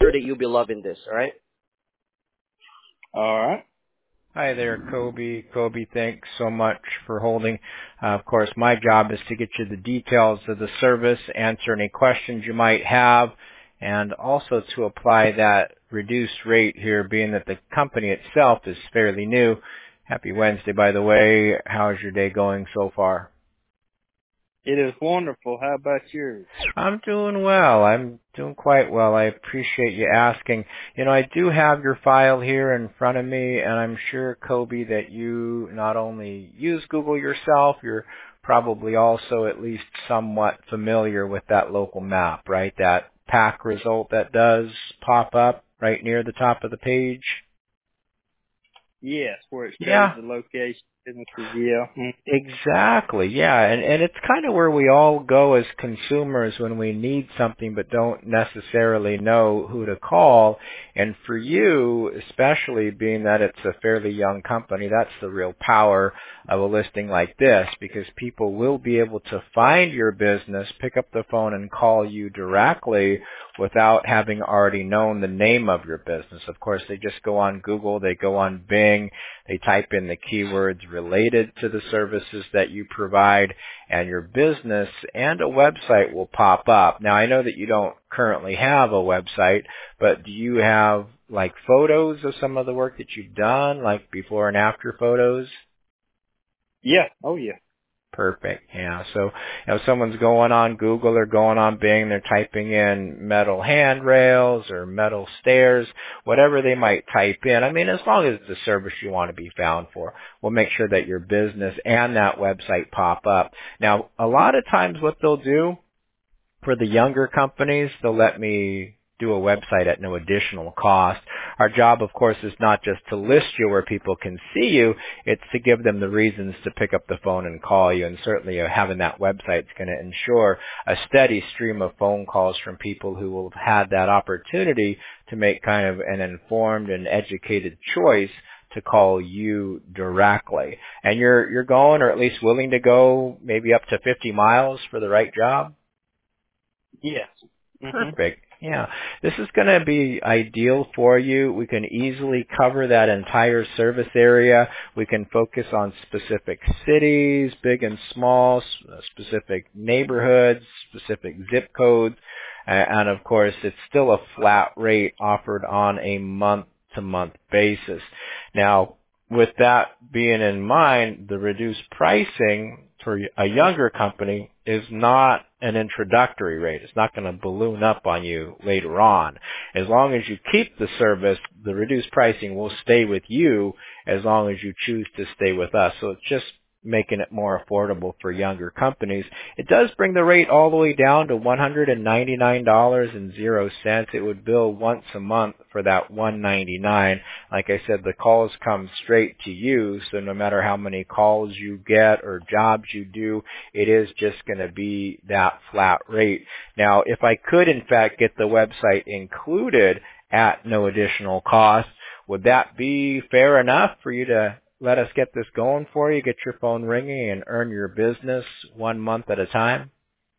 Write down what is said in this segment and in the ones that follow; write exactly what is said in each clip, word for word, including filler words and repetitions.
sure that you'll be loving this, all right? All right. Hi there, Kobe. Kobe, thanks so much for holding. Uh, of course, my job is to get you the details of the service, answer any questions you might have, and also to apply that reduced rate here, being that the company itself is fairly new. Happy Wednesday, by the way. How's your day going so far? It is wonderful. How about yours? I'm doing well. I'm doing quite well. I appreciate you asking. You know, I do have your file here in front of me, and I'm sure, Kobe, that you not only use Google yourself, you're probably also at least somewhat familiar with that local map, right? That pack result that does pop up right near the top of the page. Yes, where it shows Yeah. the location. Businesses, yeah. Mm. Exactly, yeah, and and it's kind of where we all go as consumers when we need something but don't necessarily know who to call. And for you, especially being that it's a fairly young company, that's the real power of a listing like this, because people will be able to find your business, pick up the phone and call you directly without having already known the name of your business. Of course, they just go on Google, they go on Bing, they type in the keywords related to the services that you provide, and your business and a website will pop up. Now, I know that you don't currently have a website, but do you have like photos of some of the work that you've done, like before and after photos? Yeah. Oh, yeah. Perfect. Yeah. So, you know, if someone's going on Google or going on Bing, they're typing in metal handrails or metal stairs, whatever they might type in. I mean, as long as it's a service you want to be found for, we'll make sure that your business and that website pop up. Now, a lot of times what they'll do for the younger companies, they'll let me do a website at no additional cost. Our job, of course, is not just to list you where people can see you, it's to give them the reasons to pick up the phone and call you. And certainly uh, having that website is going to ensure a steady stream of phone calls from people who will have had that opportunity to make kind of an informed and educated choice to call you directly. And you're you're going, or at least willing to go, maybe up to fifty miles for the right job? Yes. Mm-hmm. Perfect. Yeah. This is going to be ideal for you. We can easily cover that entire service area. We can focus on specific cities, big and small, specific neighborhoods, specific zip codes. And of course, it's still a flat rate offered on a month-to-month basis. Now, with that being in mind, the reduced pricing for a younger company is not an introductory rate. It's not going to balloon up on you later on. As long as you keep the service, the reduced pricing will stay with you as long as you choose to stay with us. So it's just making it more affordable for younger companies. It does bring the rate all the way down to one hundred ninety-nine dollars and zero cents. It would bill once a month for that one hundred ninety-nine dollars. Like I said, the calls come straight to you, so no matter how many calls you get or jobs you do, it is just going to be that flat rate. Now, if I could in fact get the website included at no additional cost, would that be fair enough for you to let us get this going for you, get your phone ringing, and earn your business one month at a time?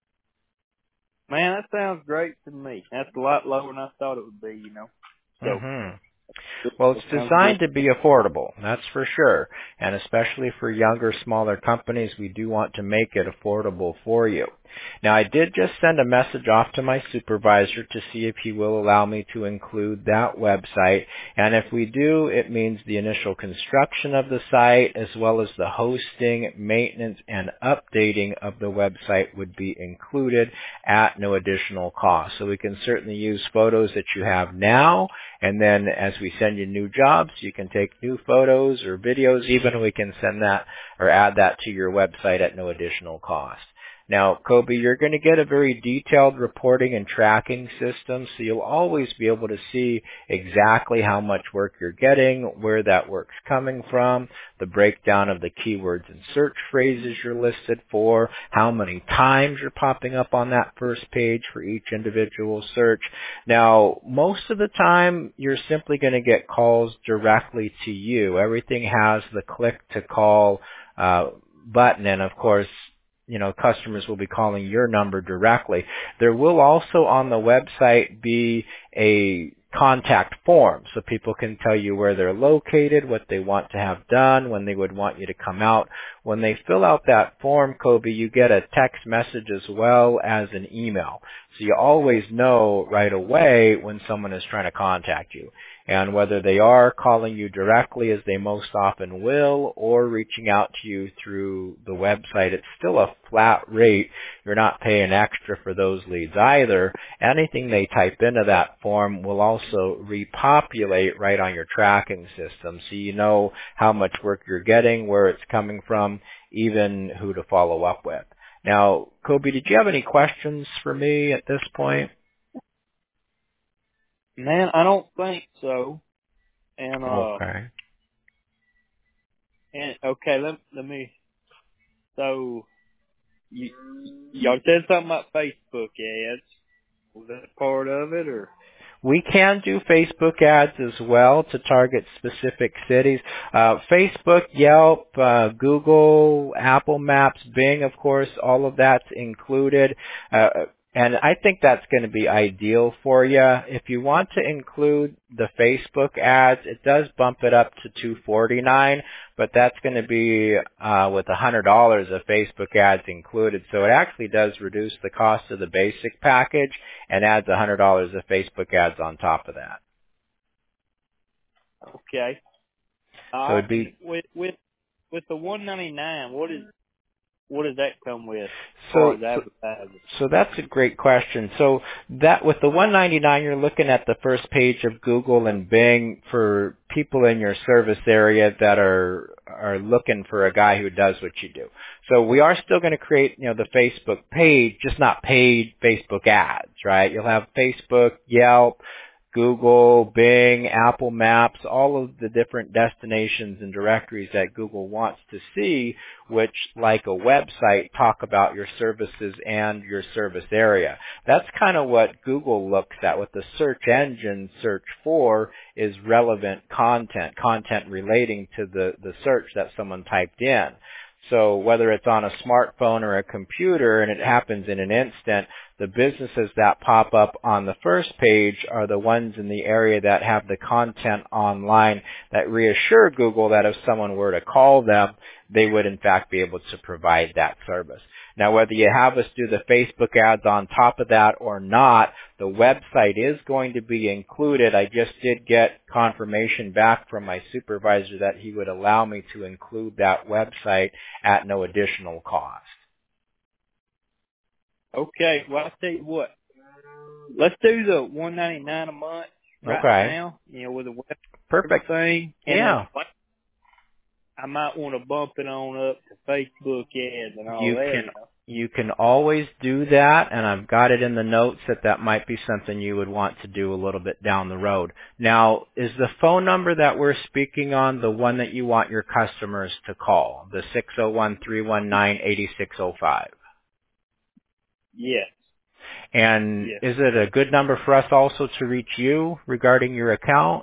Man, that sounds great to me. That's a lot lower than I thought it would be, you know. So, Mm-hmm. Well, it's designed to be affordable, that's for sure. And especially for younger, smaller companies, we do want to make it affordable for you. Now, I did just send a message off to my supervisor to see if he will allow me to include that website. And if we do, it means the initial construction of the site as well as the hosting, maintenance, and updating of the website would be included at no additional cost. So we can certainly use photos that you have now, and then as we send you new jobs, you can take new photos or videos even. We can send that or add that to your website at no additional cost. Now, Kobe, you're going to get a very detailed reporting and tracking system, so you'll always be able to see exactly how much work you're getting, where that work's coming from, the breakdown of the keywords and search phrases you're listed for, how many times you're popping up on that first page for each individual search. Now, most of the time, you're simply going to get calls directly to you. Everything has the click to call uh, button, and of course, you know, customers will be calling your number directly. There will also on the website be a contact form so people can tell you where they're located, what they want to have done, when they would want you to come out. When they fill out that form, Kobe, you get a text message as well as an email. So you always know right away when someone is trying to contact you. And whether they are calling you directly, as they most often will, or reaching out to you through the website, it's still a flat rate. You're not paying extra for those leads either. Anything they type into that form will also repopulate right on your tracking system, so you know how much work you're getting, where it's coming from, even who to follow up with. Now, Kobe, did you have any questions for me at this point? Man, I don't think so. And uh, Okay. and okay, let let me. So you y'all said something about Facebook ads. Was that part of it, or? We can do Facebook ads as well to target specific cities. Uh, Facebook, Yelp, uh, Google, Apple Maps, Bing, of course, all of that's included. Uh, and I think that's going to be ideal for you. If you want to include the Facebook ads, it does bump it up to two hundred forty-nine dollars, but that's going to be uh, with one hundred dollars of Facebook ads included. So it actually does reduce the cost of the basic package and adds one hundred dollars of Facebook ads on top of that. Okay. All So right. it'd be With with with the one ninety-nine, what is what does that come with as far so as so advertising? so that's a great question. So that with the one ninety-nine, you're looking at the first page of Google and Bing for people in your service area that are are looking for a guy who does what you do. So we are still going to create, you know, the Facebook page, just not paid Facebook ads, right? You'll have Facebook, Yelp, Google, Bing, Apple Maps, all of the different destinations and directories that Google wants to see, which, like a website, talk about your services and your service area. That's kind of what Google looks at. What the search engine search for is relevant content, content relating to the, the search that someone typed in. So whether it's on a smartphone or a computer and it happens in an instant, the businesses that pop up on the first page are the ones in the area that have the content online that reassure Google that if someone were to call them, they would in fact be able to provide that service. Now, whether you have us do the Facebook ads on top of that or not, the website is going to be included. I just did get confirmation back from my supervisor that he would allow me to include that website at no additional cost. Okay. Well, I'll tell you what. Let's do the one ninety-nine a month right Okay. now. You know, with the web Perfect. everything, and then Yeah. I might want to bump it on up to Facebook ads and all You that. can You know. you can always do that, and I've got it in the notes that that might be something you would want to do a little bit down the road. Now, is the phone number that we're speaking on the one that you want your customers to call, the six oh one, three one nine, eight six oh five? Yes. And Yes. is it a good number for us also to reach you regarding your account?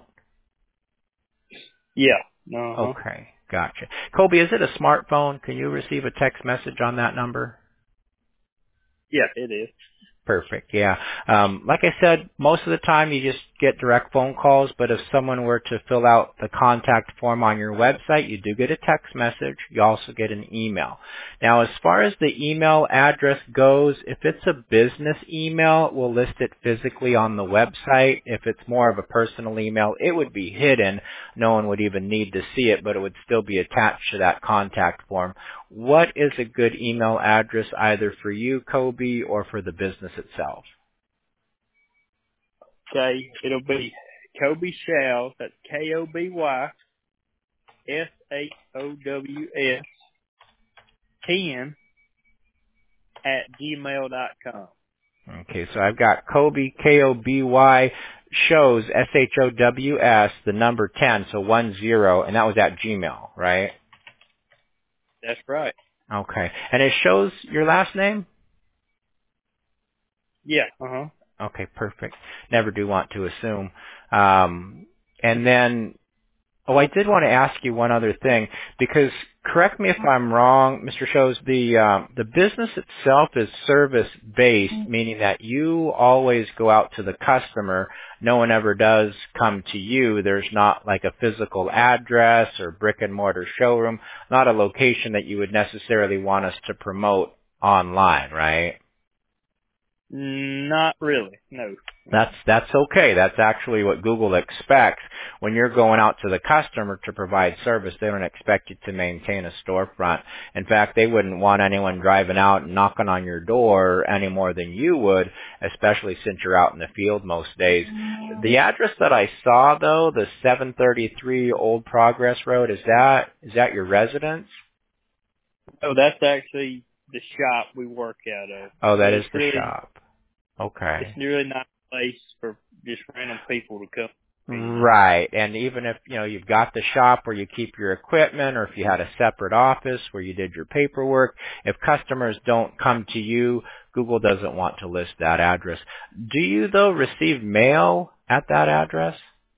Yeah. Uh huh. Okay, gotcha. Kobe, is it a smartphone? Can you receive a text message on that number? Yeah, it is. Perfect. Yeah. Um, like I said, most of the time you just get direct phone calls, but if someone were to fill out the contact form on your website, you do get a text message. You also get an email. Now, as far as the email address goes, if it's a business email, we'll list it physically on the website. If it's more of a personal email, it would be hidden. No one would even need to see it, but it would still be attached to that contact form. What is a good email address either for you, Kobe, or for the business itself? Okay. It'll be Kobe Shows. That's K O B Y S H O W S ten at gmail dot com. Okay, so I've got Kobe, K O B Y, shows, S H O W S, the number ten, so one zero, and that was at Gmail, right? That's right. Okay. And it shows your last name? Yeah. Uh huh. Okay, perfect. Never do want to assume. Um, and then Oh, I did want to ask you one other thing, because correct me if I'm wrong, Mister Shows, the um, the business itself is service based, meaning that you always go out to the customer. No one ever does come to you. There's not like a physical address or brick and mortar showroom, not a location that you would necessarily want us to promote online, right? Not really, no. That's that's okay. That's actually what Google expects. When you're going out to the customer to provide service, they don't expect you to maintain a storefront. In fact, they wouldn't want anyone driving out and knocking on your door any more than you would, especially since you're out in the field most days. The address that I saw, though, the seven thirty-three Old Progress Road, is that is that your residence? Oh, that's actually the shop we work out of. Oh, that But is it's the really, shop. Okay. it's really not a place for just random people to come. Right. And even if, you know, you've got the shop where you keep your equipment, or if you had a separate office where you did your paperwork, if customers don't come to you, Google doesn't want to list that address. Do you, though, receive mail at that address?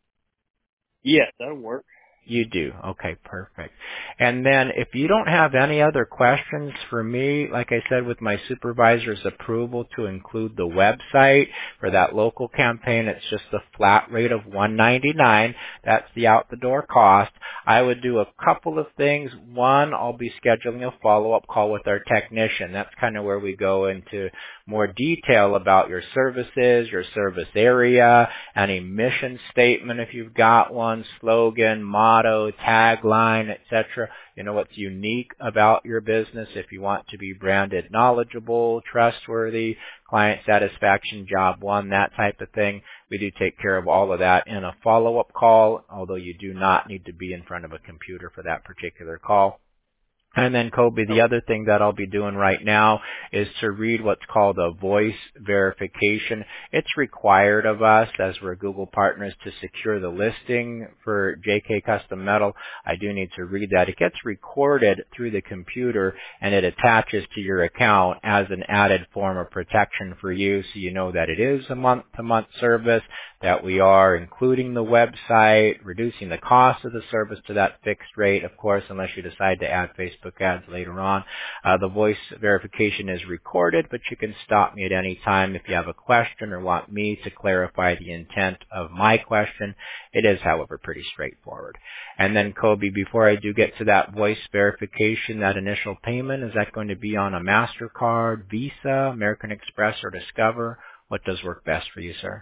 Yes, that'll work. You do. Okay, perfect. And then if you don't have any other questions for me, like I said, with my supervisor's approval to include the website for that local campaign, it's just a flat rate of one ninety-nine. That's the out the door cost. I would do a couple of things. One, I'll be scheduling a follow-up call with our technician. That's kind of where we go into more detail about your services, your service area, any mission statement if you've got one, slogan, motto, tagline, et cetera. You know, what's unique about your business if you want to be branded knowledgeable, trustworthy, client satisfaction, job one, that type of thing. We do take care of all of that in a follow-up call, although you do not need to be in front of a computer for that particular call. And then, Kobe, the other thing that I'll be doing right now is to read what's called a voice verification. It's required of us, as we're Google partners, to secure the listing for J K Custom Metal. I do need to read that. It gets recorded through the computer, and it attaches to your account as an added form of protection for you, so you know that it is a month-to-month service, that we are including the website, reducing the cost of the service to that fixed rate, of course, unless you decide to add Facebook ads later on. Uh, the voice verification is recorded, but you can stop me at any time if you have a question or want me to clarify the intent of my question. It is, however, pretty straightforward. And then, Kobe, before I do get to that voice verification, that initial payment, is that going to be on a MasterCard, Visa, American Express, or Discover? What does work best for you, sir?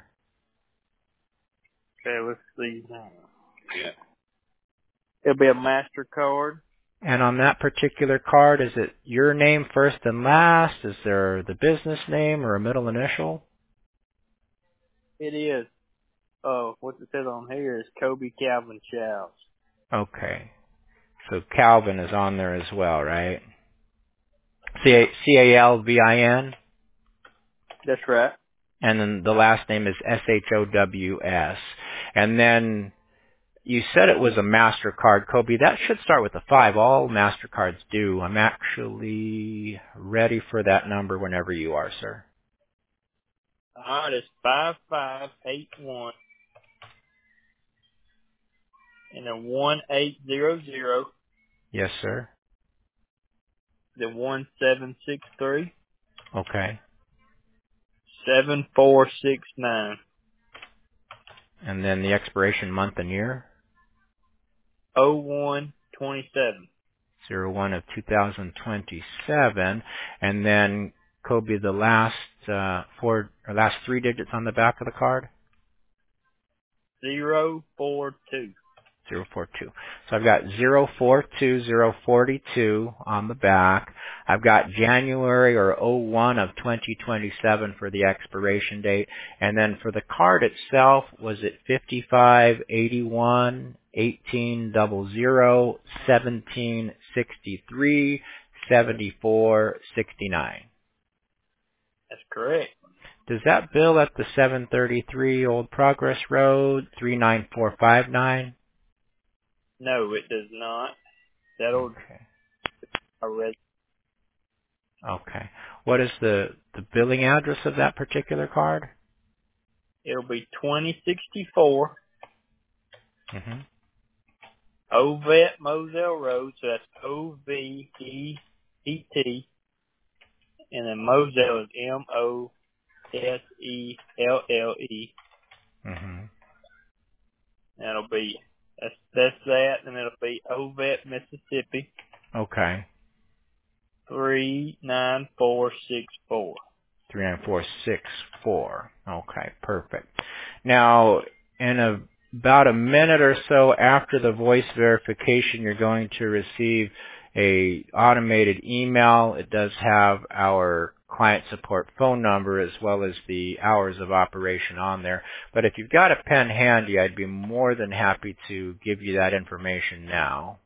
Okay, let's see. Yeah. It'll be a MasterCard. And on that particular card, is it your name first and last? Is there the business name or a middle initial? It is. Oh, what it says on here is Kobe Calvin Childs. Okay. So Calvin is on there as well, right? C A L V I N? That's right. And then the last name is S H O W S. And then you said it was a MasterCard, Kobe. That should start with a five. All MasterCards do. I'm actually ready for that number whenever you are, sir. All right, it's five five eight one and then one eight zero zero. Yes, sir. Then one seven six three Okay. seven four six nine. And then the expiration month and year? Oh one twenty seven. zero one of two thousand twenty-seven. And then, Kobe, the last uh, four or last three digits on the back of the card? Zero four two. zero four two. So I've got zero four two zero four two on the back. I've got January or oh one of twenty twenty-seven for the expiration date. And then for the card itself, was it fifty-five eighty-one eighteen zero zero seventeen sixty-three seventy-four sixty-nine? That's correct. Does that bill at the seven thirty-three Old Progress Road three nine four five nine? No, it does not. That'll Okay. a res- Okay. What is the, the billing address of that particular card? It'll be twenty sixty four Mm-hmm. Ovet Moselle Road, so that's O V E E T, and then Moselle is M O S E L L E. Mm-hmm. That'll be, that's, that's that, and it'll be Ovet, Mississippi, Okay. three nine four six four. three nine four six four. Okay, perfect. Now, in a, about a minute or so after the voice verification, you're going to receive a automated email. It does have our client support phone number as well as the hours of operation on there. But if you've got a pen handy, I'd be more than happy to give you that information now.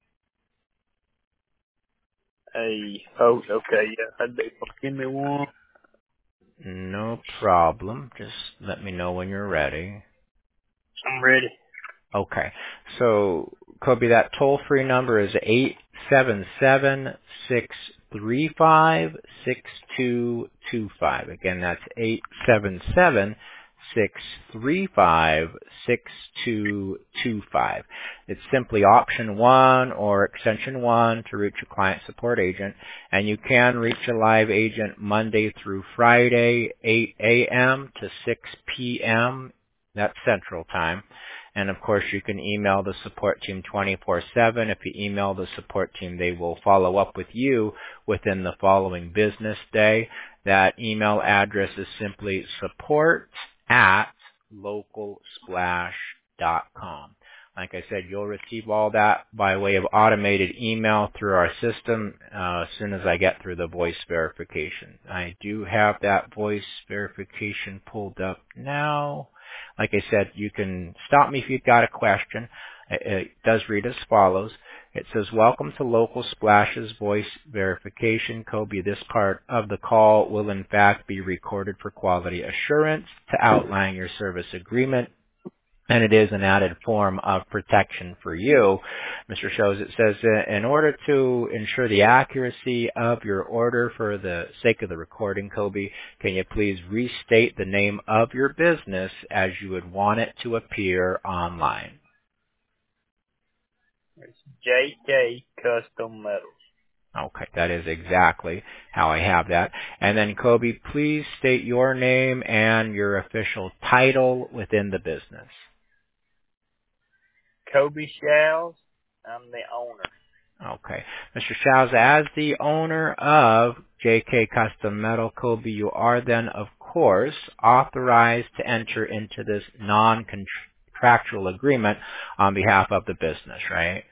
Hey, oh, okay, yeah, I'd be, give me one. No problem. Just let me know when you're ready. I'm ready. Okay. So, Kobe, that toll-free number is eight seven seven, six three five, six two two five. Again, that's eight seven seven, six three five, six two two five. It's simply option one or extension one to reach a client support agent, and you can reach a live agent Monday through Friday, eight a.m. to six p.m. That's Central Time. And of course, you can email the support team twenty-four seven. If you email the support team, they will follow up with you within the following business day. That email address is simply support at local splash dot com. Like I said, you'll receive all that by way of automated email through our system uh, as soon as I get through the voice verification. I do have that voice verification pulled up now. Like I said, you can stop me if you've got a question. It does read as follows. It says, welcome to Local Splash's voice verification. Kobe, this part of the call will in fact be recorded for quality assurance to outline your service agreement, and it is an added form of protection for you. Mister Shows, it says, uh, in order to ensure the accuracy of your order for the sake of the recording, Kobe, can you please restate the name of your business as you would want it to appear online? It's J K Custom Metals. Okay, that is exactly how I have that. And then, Kobe, please state your name and your official title within the business. Kobe Shells, I'm the owner. Okay. Mister Shows, as the owner of J K Custom Metal, Kobe, you are then, of course, authorized to enter into this non-contractual agreement on behalf of the business, right?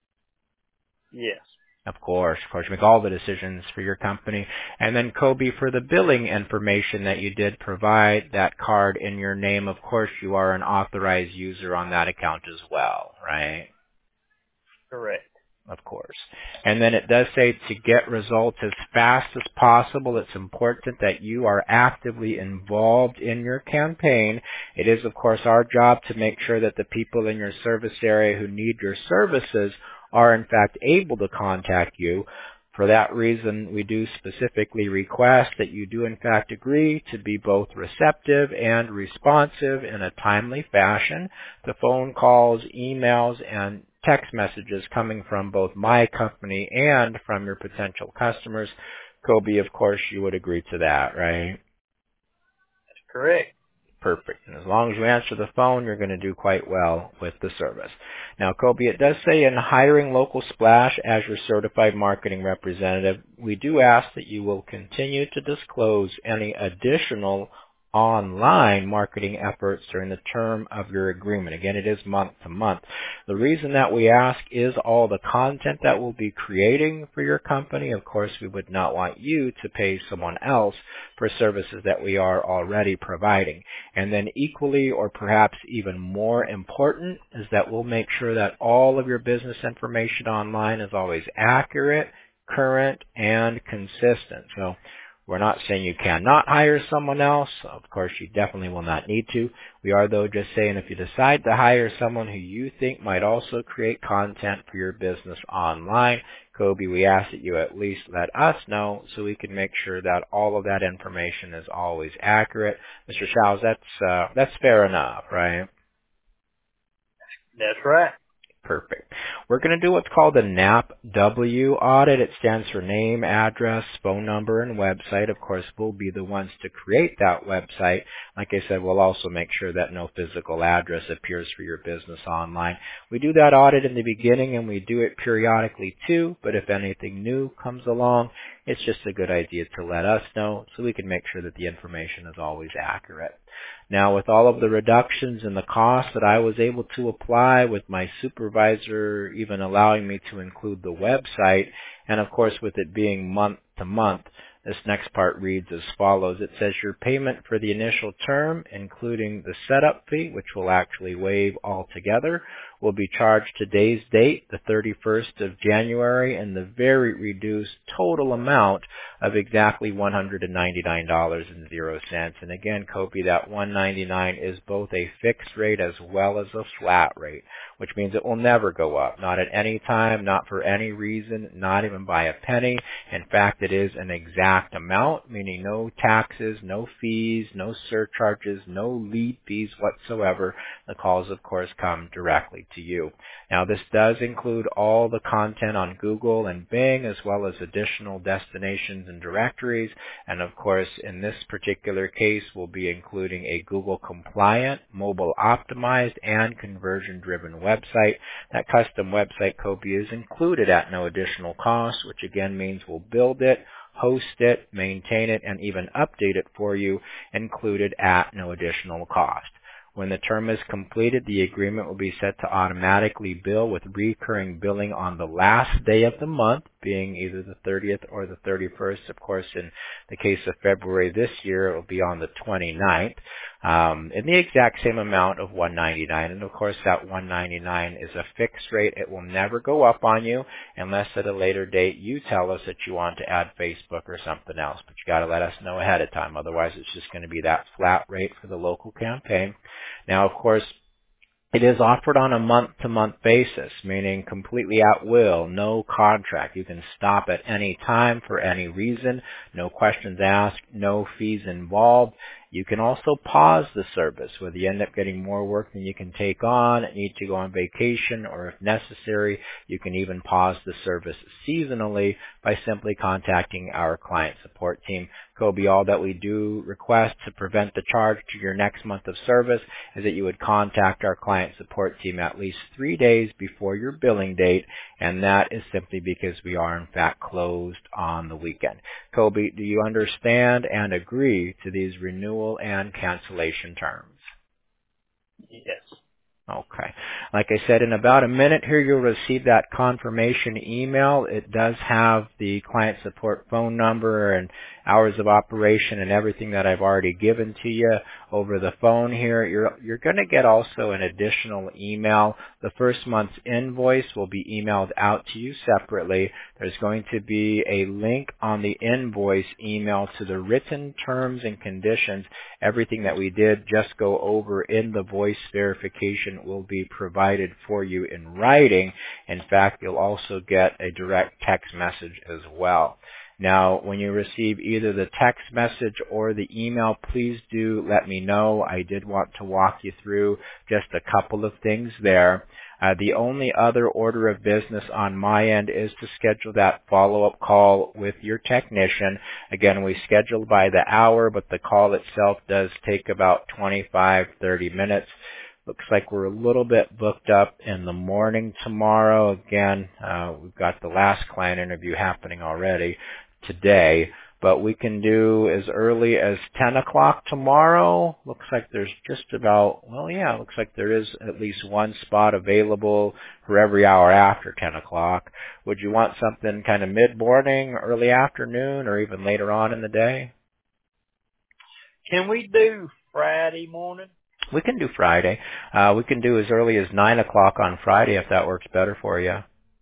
Yes. Of course, of course, you make all the decisions for your company. And then, Kobe, for the billing information that you did provide, that card in your name, of course, you are an authorized user on that account as well, right? Correct. Of course. And then it does say to get results as fast as possible, it's important that you are actively involved in your campaign. It is, of course, our job to make sure that the people in your service area who need your services are, in fact, able to contact you. For that reason, we do specifically request that you do, in fact, agree to be both receptive and responsive in a timely fashion to phone calls, emails, and text messages coming from both my company and from your potential customers. Kobe, of course, you would agree to that, right? That's correct. Perfect. And as long as you answer the phone, you're going to do quite well with the service. Now, Kobe, it does say in hiring Local Splash as your certified marketing representative, we do ask that you will continue to disclose any additional online marketing efforts during the term of your agreement. Again, it is month to month. The reason that we ask is all the content that we'll be creating for your company. Of course, we would not want you to pay someone else for services that we are already providing. And then equally, or perhaps even more important, is that we'll make sure that all of your business information online is always accurate, current, and consistent. So we're not saying you cannot hire someone else. Of course, you definitely will not need to. We are, though, just saying if you decide to hire someone who you think might also create content for your business online, Kobe, we ask that you at least let us know so we can make sure that all of that information is always accurate. Mister Shows, that's, uh, that's fair enough, right? That's right. Perfect. We're going to do what's called a N A P W audit. It stands for name, address, phone number, and website. Of course, we'll be the ones to create that website. Like I said, we'll also make sure that no physical address appears for your business online. We do that audit in the beginning, and we do it periodically too, but if anything new comes along, it's just a good idea to let us know so we can make sure that the information is always accurate. Now, with all of the reductions in the cost that I was able to apply, with my supervisor even allowing me to include the website, and of course with it being month to month, this next part reads as follows. It says your payment for the initial term, including the setup fee, which will actually waive altogether, will be charged today's date, the thirty-first of January, in the very reduced total amount of exactly one hundred ninety-nine dollars and zero cents. And again, Kobe, that one hundred ninety-nine dollars is both a fixed rate as well as a flat rate, which means it will never go up, not at any time, not for any reason, not even by a penny. In fact, it is an exact amount, meaning no taxes, no fees, no surcharges, no lead fees whatsoever. The calls, of course, come directly to you. Now, this does include all the content on Google and Bing, as well as additional destinations and directories. And of course, in this particular case, we'll be including a Google compliant, mobile optimized, and conversion driven website. That custom website, Kobe, is included at no additional cost, which again means we'll build it, host it, maintain it, and even update it for you, included at no additional cost. When the term is completed, the agreement will be set to automatically bill with recurring billing on the last day of the month, being either the thirtieth or the thirty-first. Of course, in the case of February this year, it will be on the twenty-ninth, um, in the exact same amount of one hundred ninety-nine dollars. And of course, that one hundred ninety-nine dollars is a fixed rate. It will never go up on you unless at a later date you tell us that you want to add Facebook or something else. But you got to let us know ahead of time. Otherwise, it's just going to be that flat rate for the local campaign. Now, of course, it is offered on a month-to-month basis, meaning completely at will, no contract. You can stop at any time for any reason, no questions asked, no fees involved. You can also pause the service, whether you end up getting more work than you can take on, need to go on vacation, or if necessary, you can even pause the service seasonally by simply contacting our client support team. Kobe, all that we do request to prevent the charge to your next month of service is that you would contact our client support team at least three days before your billing date, and that is simply because we are in fact closed on the weekend. Kobe, do you understand and agree to these renewal and cancellation terms? Yes. Okay. Like I said, in about a minute here, you'll receive that confirmation email. It does have the client support phone number and hours of operation and everything that I've already given to you over the phone here. You're, you're going to get also an additional email. The first month's invoice will be emailed out to you separately. There's going to be a link on the invoice email to the written terms and conditions. Everything that we did just go over in the voice verification will be provided for you in writing. In fact, you'll also get a direct text message as well. Now, when you receive either the text message or the email, please do let me know. I did want to walk you through just a couple of things there. Uh, the only other order of business on my end is to schedule that follow-up call with your technician. Again, we schedule by the hour, but the call itself does take about twenty-five, thirty minutes. Looks like we're a little bit booked up in the morning tomorrow. Again, uh, we've got the last client interview happening already today, but we can do as early as ten o'clock tomorrow. Looks like there's just about, well, yeah, looks like there is at least one spot available for every hour after ten o'clock. Would you want something kind of mid-morning, early afternoon, or even later on in the day? Can we do Friday morning? We can do Friday. Uh, we can do as early as nine o'clock on Friday if that works better for you.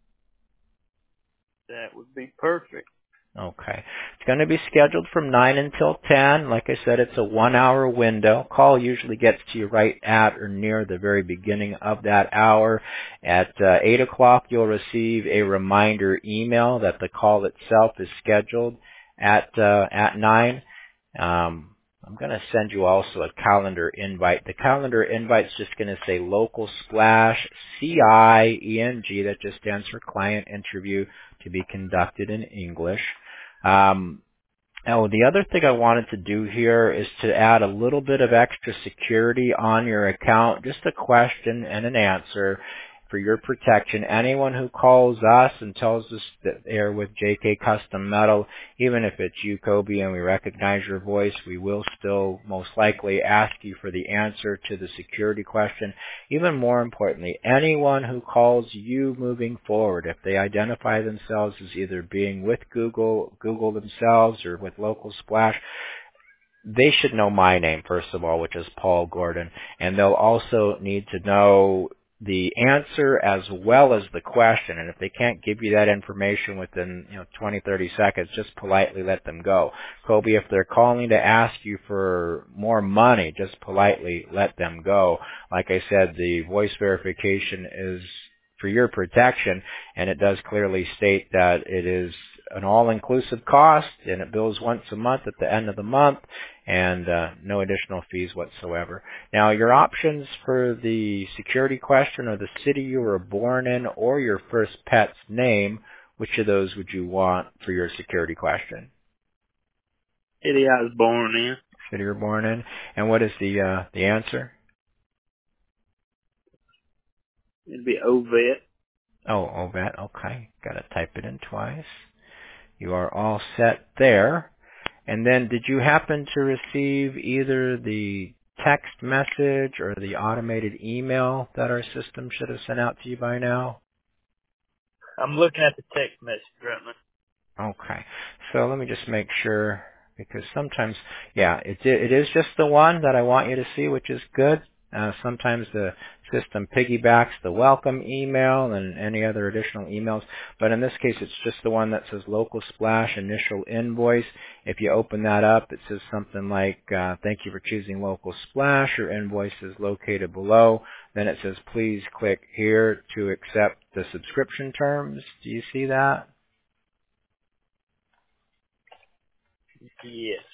That would be perfect. Okay. It's going to be scheduled from nine until ten. Like I said, it's a one-hour window. Call usually gets to you right at or near the very beginning of that hour. At uh, eight o'clock, you'll receive a reminder email that the call itself is scheduled at uh, at nine. Um, I'm going to send you also a calendar invite. The calendar invite's just going to say local splash C I E N G. That just stands for client interview to be conducted in English. Um, Now, the other thing I wanted to do here is to add a little bit of extra security on your account, just a question and an answer for your protection. Anyone who calls us and tells us that they're with J K Custom Metal, even if it's you, Kobe, and we recognize your voice, we will still most likely ask you for the answer to the security question. Even more importantly, anyone who calls you moving forward, if they identify themselves as either being with Google, Google themselves, or with Local Splash, they should know my name, first of all, which is Paul Gordon, and they'll also need to know the answer as well as the question. And if they can't give you that information within, you know, twenty, thirty seconds, just politely let them go. Kobe, if they're calling to ask you for more money, just politely let them go. Like I said, the voice verification is for your protection, and it does clearly state that it is an all-inclusive cost, and it bills once a month at the end of the month, and uh, no additional fees whatsoever. Now, your options for the security question are the city you were born in or your first pet's name. Which of those would you want for your security question? City I was born in. City you were born in. And what is the uh, the answer? It'd be Ovet. Oh, Ovet. Okay. Got to type it in twice. You are all set there. And then did you happen to receive either the text message or the automated email that our system should have sent out to you by now? I'm looking at the text message right now. Okay. So let me just make sure, because sometimes, yeah, it, it is just the one that I want you to see, which is good. Uh, sometimes the system piggybacks the welcome email and any other additional emails, but in this case it's just the one that says Local Splash initial invoice. If you open that up, it says something like, uh, thank you for choosing Local Splash. Your invoice is located below. Then it says, please click here to accept the subscription terms. Do you see that? Yes.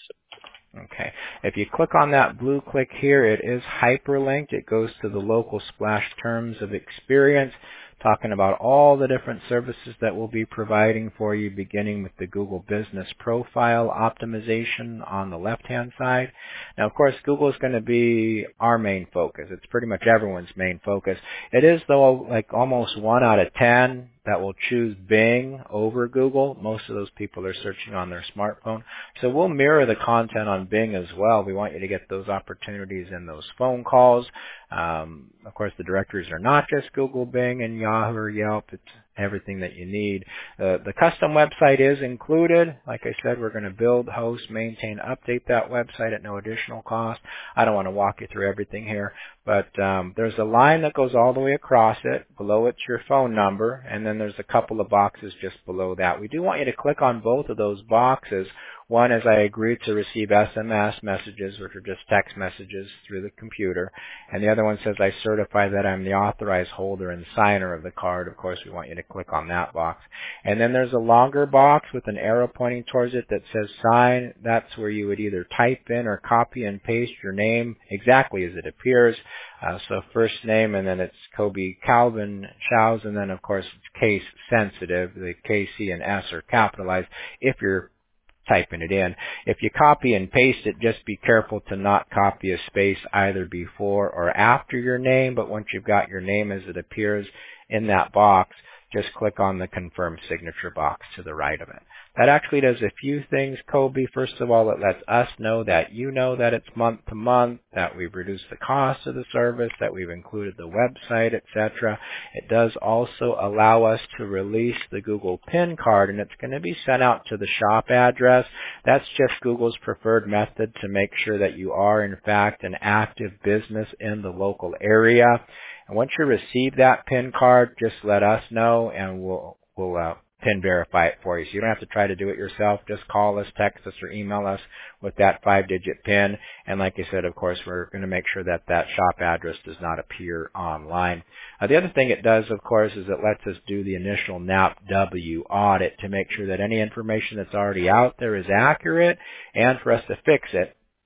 Okay. If you click on that blue click here, it is hyperlinked. It goes to the Local Splash terms of experience, talking about all the different services that we'll be providing for you, beginning with the Google Business Profile optimization on the left-hand side. Now, of course, Google is going to be our main focus. It's pretty much everyone's main focus. It is, though, like almost one out of ten that will choose Bing over Google. Most of those people are searching on their smartphone. So we'll mirror the content on Bing as well. We want you to get those opportunities in those phone calls. Um, of course, the directories are not just Google, Bing, and Yahoo or Yelp. It's everything that you need. Uh, the custom website is included. Like I said, we're going to build, host, maintain, update that website at no additional cost. I don't want to walk you through everything here, but um, there's a line that goes all the way across it. Below it's your phone number, and then there's a couple of boxes just below that. We do want you to click on both of those boxes. One is I agree to receive S M S messages, which are just text messages through the computer. And the other one says I certify that I'm the authorized holder and signer of the card. Of course, we want you to click on that box. And then there's a longer box with an arrow pointing towards it that says sign. That's where you would either type in or copy and paste your name exactly as it appears. Uh, so first name, and then it's Kobe Calvin Shows, and then of course it's case sensitive. The K, C, and S are capitalized if you're typing it in. If you copy and paste it, just be careful to not copy a space either before or after your name, but once you've got your name as it appears in that box, just click on the confirm signature box to the right of it. That actually does a few things, Kobe. First of all, it lets us know that you know that it's month to month, that we've reduced the cost of the service, that we've included the website, et cetera. It does also allow us to release the Google PIN card, and it's going to be sent out to the shop address. That's just Google's preferred method to make sure that you are, in fact, an active business in the local area. And once you receive that PIN card, just let us know, and we'll we'll uh, PIN verify it for you. So you don't have to try to do it yourself. Just call us, text us, or email us with that five-digit PIN. And like I said, of course, we're going to make sure that that shop address does not appear online. Uh, the other thing it does, of course, is it lets us do the initial N A P W audit to make sure that any information that's already out there is accurate, and for us to fix it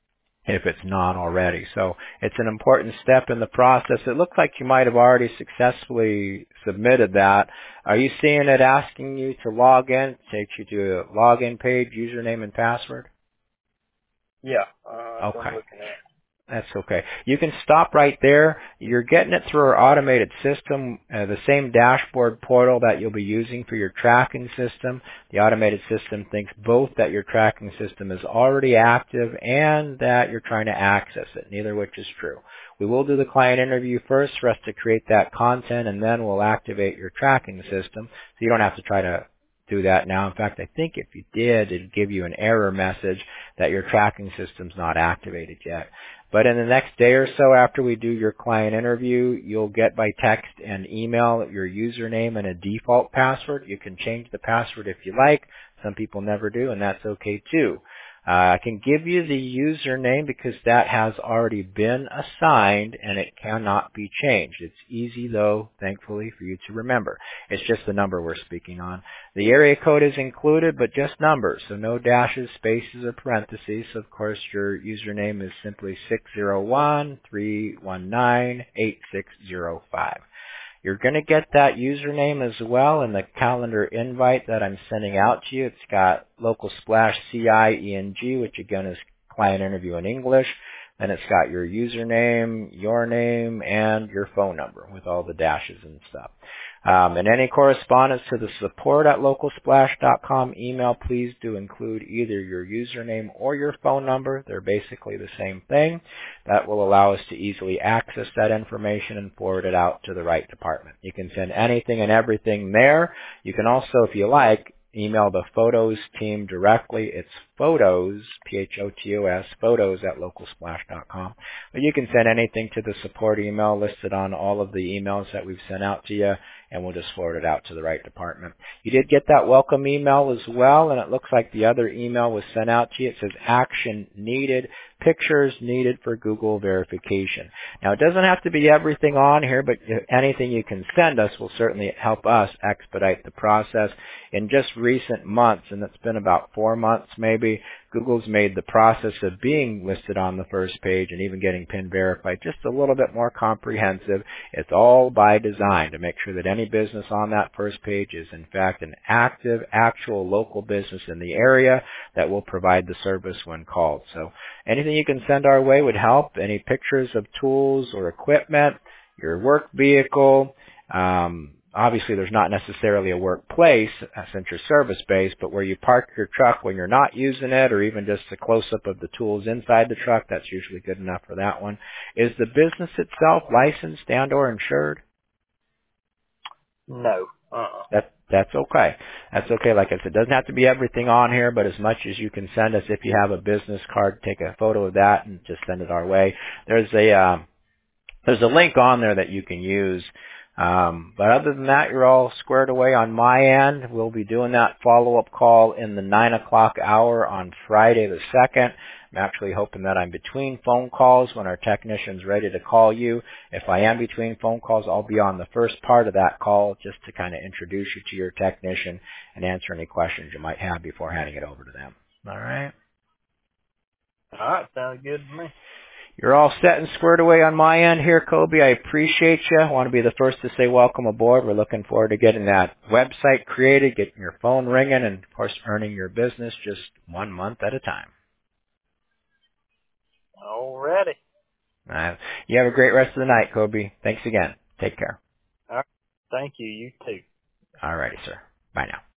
if it's not already. So it's an important step in the process. It looks like you might have already successfully submitted that. Are you seeing it asking you to log in? It takes you to a login page, username and password? Yeah, uh, that's what I'm Okay. looking at. That's okay. You can stop right there. You're getting it through our automated system, uh, the same dashboard portal that you'll be using for your tracking system. The automated system thinks both that your tracking system is already active and that you're trying to access it, neither of which is true. We will do the client interview first for us to create that content, and then we'll activate your tracking system, so you don't have to try to do that now. In fact, I think if you did, it'd give you an error message that your tracking system's not activated yet. But in the next day or so after we do your client interview, you'll get by text and email your username and a default password. You can change the password if you like. Some people never do, and that's okay too. Uh, I can give you the username because that has already been assigned and it cannot be changed. It's easy though, thankfully, for you to remember. It's just the number we're speaking on. The area code is included, but just numbers, so no dashes, spaces, or parentheses. Of course, your username is simply six zero one, three one nine, eight six zero five. You're going to get that username as well in the calendar invite that I'm sending out to you. It's got local splash C I E N G, which again is client interview in English. Then it's got your username, your name, and your phone number with all the dashes and stuff. Um, and any correspondence to the support at local splash dot com email, please do include either your username or your phone number. They're basically the same thing. That will allow us to easily access that information and forward it out to the right department. You can send anything and everything there. You can also, if you like, email the photos team directly. It's photos, P H O T O S, photos at local splash dot com. But you can send anything to the support email listed on all of the emails that we've sent out to you, and we'll just forward it out to the right department. You did get that welcome email as well, and it looks like the other email was sent out to you. It says action needed, pictures needed for Google verification. Now, it doesn't have to be everything on here, but anything you can send us will certainly help us expedite the process. In just recent months, and it's been about four months maybe, Google's made the process of being listed on the first page and even getting PIN verified just a little bit more comprehensive. It's all by design to make sure that any business on that first page is in fact an active, actual local business in the area that will provide the service when called. So anything you can send our way would help. Any pictures of tools or equipment, your work vehicle, um, obviously, there's not necessarily a workplace uh, since you're service-based, but where you park your truck when you're not using it, or even just a close-up of the tools inside the truck, that's usually good enough for that one. Is the business itself licensed and or insured? No. Uh-uh. That, that's okay. That's okay. Like I said, it doesn't have to be everything on here, but as much as you can send us, if you have a business card, take a photo of that and just send it our way. There's a, um, there's a link on there that you can use. Um, but other than that, you're all squared away on my end. We'll be doing that follow-up call in the nine o'clock hour on Friday the second. I'm actually hoping that I'm between phone calls when our technician's ready to call you. If I am between phone calls, I'll be on the first part of that call just to kind of introduce you to your technician and answer any questions you might have before handing it over to them. All right? All right, sounds good to me. You're all set and squared away on my end here, Kobe. I appreciate you. I want to be the first to say welcome aboard. We're looking forward to getting that website created, getting your phone ringing, and, of course, earning your business just one month at a time. Alrighty. Uh, you have a great rest of the night, Kobe. Thanks again. Take care. All right. Thank you. You too. All righty, sir. Bye now.